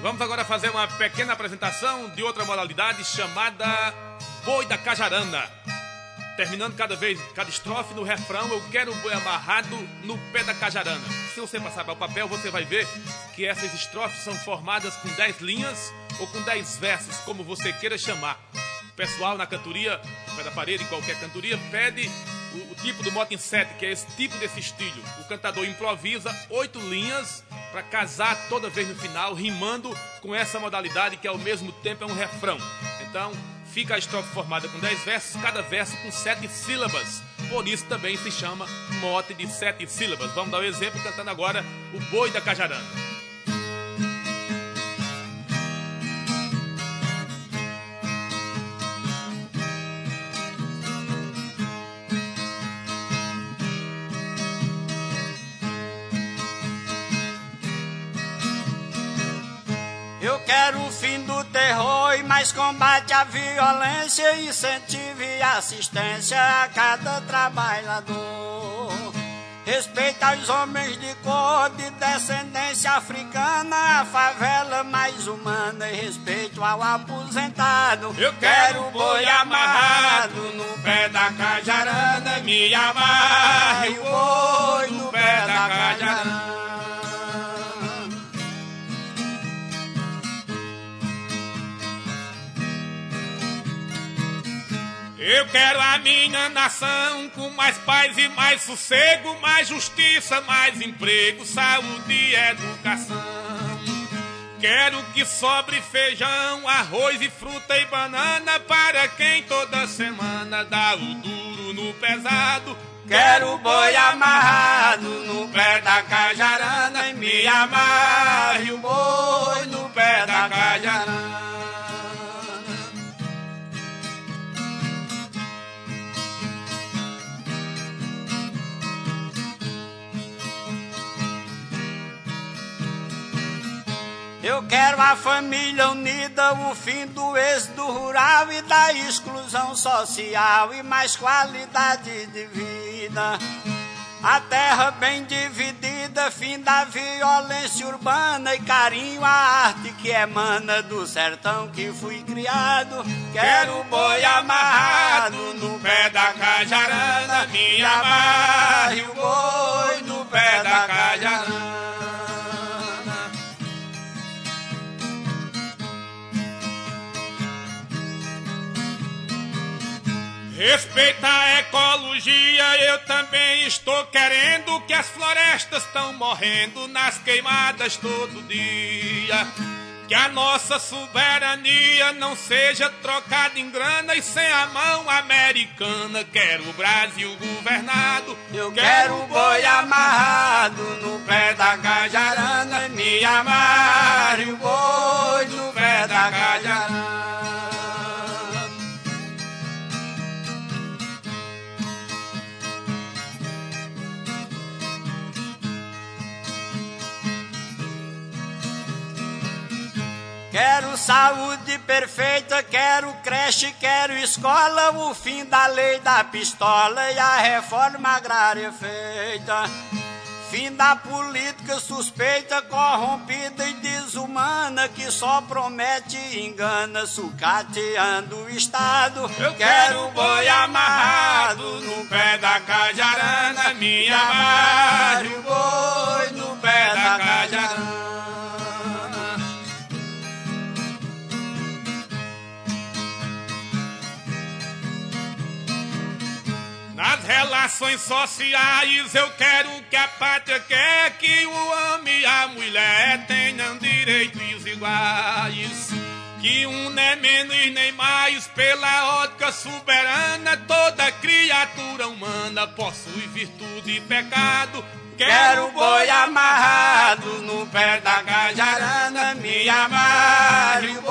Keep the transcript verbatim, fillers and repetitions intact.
Vamos agora fazer uma pequena apresentação de outra modalidade chamada Boi da Cajarana. Terminando cada vez, cada estrofe no refrão, eu quero o boi amarrado no pé da cajarana. Se você passar para o papel, você vai ver que essas estrofes são formadas com dez linhas ou com dez versos, como você queira chamar. O pessoal na cantoria, no pé da parede, em qualquer cantoria, pede o, o tipo do mote em sete, que é esse tipo desse estilo. O cantador improvisa oito linhas para casar toda vez no final, rimando com essa modalidade que ao mesmo tempo é um refrão. Então, fica a estrofe formada com dez versos, cada verso com sete sílabas. Por isso também se chama mote de sete sílabas. Vamos dar um exemplo cantando agora o Boi da Cajarana. Eu quero o fim do terror e mais combate à violência, incentivo e assistência a cada trabalhador. Respeito aos homens de cor, de descendência africana, a favela mais humana e respeito ao aposentado. Eu quero o boi amarrado no pé da cajarana, me amarre o boi no pé da cajarana. Eu quero a minha nação com mais paz e mais sossego, mais justiça, mais emprego, saúde e educação. Quero que sobre feijão, arroz e fruta e banana para quem toda semana dá o duro no pesado. Quero o boi amarrado no pé da cajarana e me amarre o boi no pé da cajarana. Eu quero a família unida, o fim do êxodo rural e da exclusão social e mais qualidade de vida. A terra bem dividida, fim da violência urbana e carinho à arte que emana do sertão que fui criado. Quero o boi amarrado no pé da cajarana, me amarre o boi no pé da cajarana. Respeita a ecologia, eu também estou querendo que as florestas estão morrendo nas queimadas todo dia. Que a nossa soberania não seja trocada em grana e sem a mão americana. Quero o Brasil governado. Eu quero o boi amarrado no pé da cajarana, me amarre o boi no pé da cajarana. Quero saúde perfeita, quero creche, quero escola, o fim da lei da pistola e a reforma agrária feita. Fim da política suspeita, corrompida e desumana, que só promete e engana, sucateando o Estado. Eu quero o boi amarrado no pé da cajarana, me amarre o boi no pé da cajarana. Nas relações sociais eu quero que a pátria quer que o homem e a mulher tenham direitos iguais. Que um nem menos nem mais, pela ótica soberana, toda criatura humana possui virtude e pecado. Quero o boi amarrado no pé da cajarana, me amarre o